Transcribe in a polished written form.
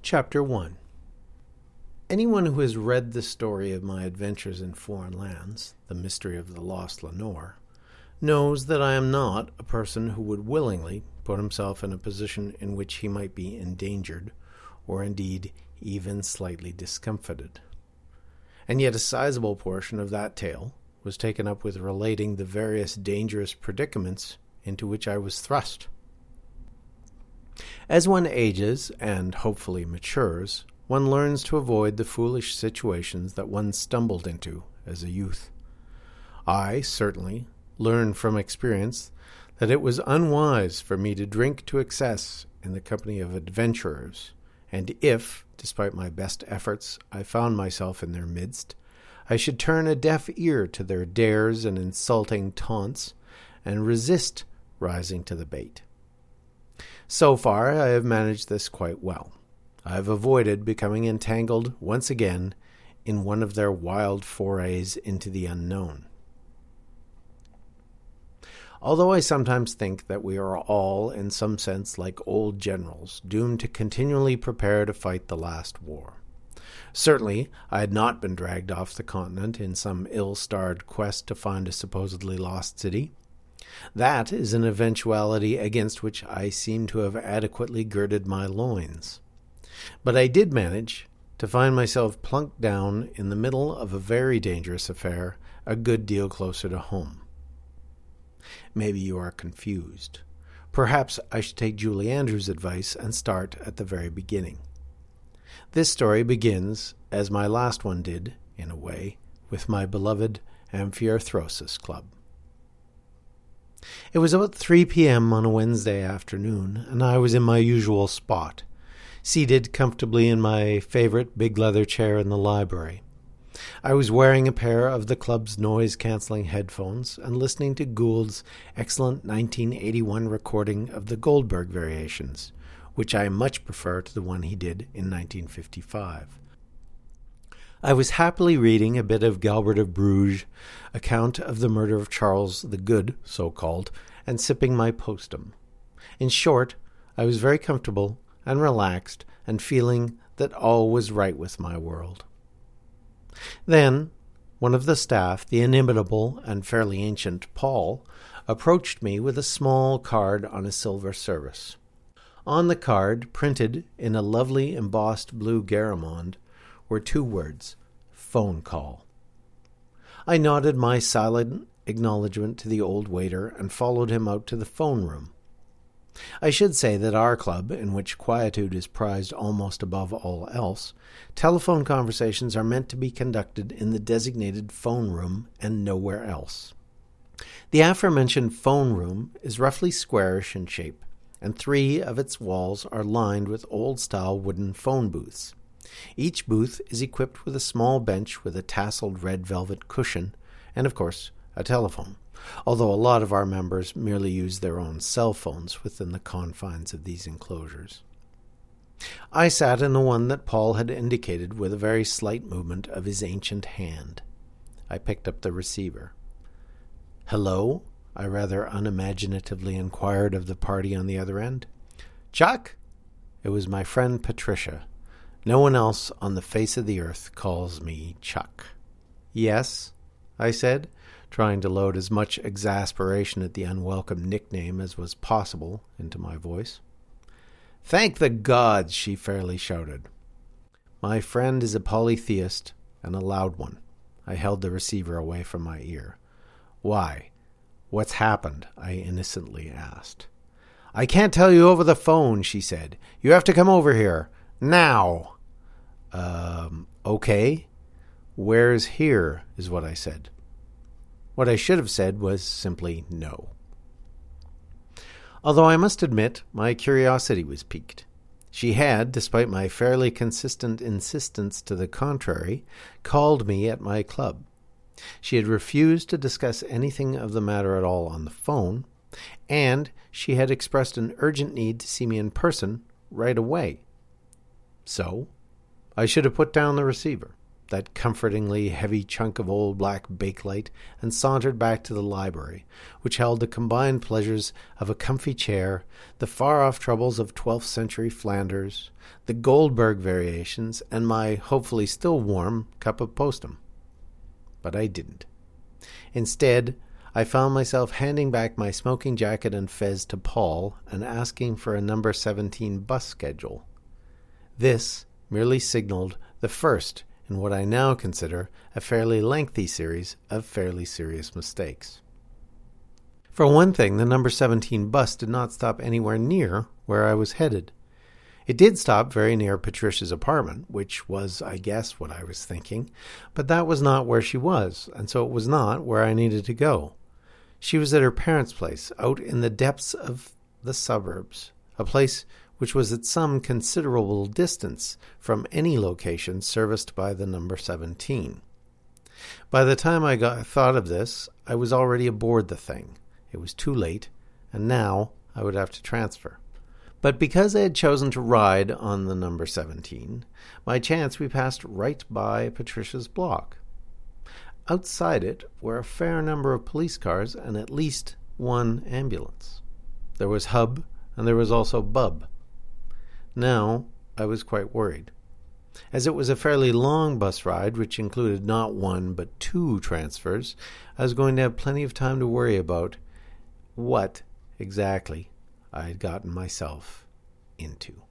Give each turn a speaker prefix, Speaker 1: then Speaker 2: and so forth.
Speaker 1: Chapter 1. Anyone who has read the story of my adventures in foreign lands, The Mystery of the Lost Lenore, knows that I am not a person who would willingly put himself in a position in which he might be endangered, or indeed even slightly discomfited. And yet a sizable portion of that tale was taken up with relating the various dangerous predicaments into which I was thrust. As one ages, and hopefully matures, one learns to avoid the foolish situations that one stumbled into as a youth. I, certainly, learned from experience that it was unwise for me to drink to excess in the company of adventurers, and if, despite my best efforts, I found myself in their midst, I should turn a deaf ear to their dares and insulting taunts, and resist rising to the bait. So far, I have managed this quite well. I have avoided becoming entangled once again in one of their wild forays into the unknown. Although I sometimes think that we are all, in some sense, like old generals, doomed to continually prepare to fight the last war. Certainly, I had not been dragged off the continent in some ill-starred quest to find a supposedly lost city. That is an eventuality against which I seem to have adequately girded my loins. But I did manage to find myself plunked down in the middle of a very dangerous affair a good deal closer to home. Maybe you are confused. Perhaps I should take Julie Andrews' advice and start at the very beginning. This story begins, as my last one did, in a way, with my beloved Amphiarthrosis Club. It was about 3 p.m. on a Wednesday afternoon, and I was in my usual spot, seated comfortably in my favorite big leather chair in the library. I was wearing a pair of the club's noise-canceling headphones and listening to Gould's excellent 1981 recording of the Goldberg Variations, which I much prefer to the one he did in 1955. I was happily reading a bit of Galbert of Bruges' account of the murder of Charles the Good, so-called, and sipping my postum. In short, I was very comfortable and relaxed and feeling that all was right with my world. Then, one of the staff, the inimitable and fairly ancient Paul, approached me with a small card on a silver service. On the card, printed in a lovely embossed blue Garamond, were 2 words, phone call. I nodded my silent acknowledgement to the old waiter and followed him out to the phone room. I should say that our club, in which quietude is prized almost above all else, telephone conversations are meant to be conducted in the designated phone room and nowhere else. The aforementioned phone room is roughly squarish in shape, and 3 of its walls are lined with old-style wooden phone booths. Each booth is equipped with a small bench with a tasseled red velvet cushion and, of course, a telephone, although a lot of our members merely use their own cell phones within the confines of these enclosures. I sat in the one that Paul had indicated with a very slight movement of his ancient hand. I picked up the receiver. "Hello?" I rather unimaginatively inquired of the party on the other end. "Chuck?" It was my friend Patricia. No one else on the face of the earth calls me Chuck. "Yes," I said, trying to load as much exasperation at the unwelcome nickname as was possible into my voice. "Thank the gods!" she fairly shouted. My friend is a polytheist, and a loud one. I held the receiver away from my ear. "Why? What's happened?" I innocently asked. "I can't tell you over the phone," she said. "You have to come over here. Now!" Okay. Where's here, is what I said. What I should have said was simply no. Although I must admit my curiosity was piqued. She had, despite my fairly consistent insistence to the contrary, called me at my club. She had refused to discuss anything of the matter at all on the phone, and she had expressed an urgent need to see me in person right away. So, I should have put down the receiver. that comfortingly heavy chunk of old black bakelite, and sauntered back to the library, which held the combined pleasures of a comfy chair, the far-off troubles of 12th century Flanders, the Goldberg variations, and my hopefully still warm cup of postum. But I didn't. Instead, I found myself handing back my smoking jacket and fez to Paul and asking for a number 17 bus schedule. This merely signaled the first in what I now consider a fairly lengthy series of fairly serious mistakes. For one thing, the number 17 bus did not stop anywhere near where I was headed. It did stop very near Patricia's apartment, which was, I guess, what I was thinking, but that was not where she was, and so it was not where I needed to go. She was at her parents' place, out in the depths of the suburbs, a place which was at some considerable distance from any location serviced by the number 17. By the time I thought of this, I was already aboard the thing. It was too late, and now I would have to transfer. But because I had chosen to ride on the number 17, by chance we passed right by Patricia's block. Outside it were a fair number of police cars and at least one ambulance. There was Hub, and there was also Bub. Now I was quite worried. As it was a fairly long bus ride, which included not one but 2 transfers, I was going to have plenty of time to worry about what exactly I had gotten myself into.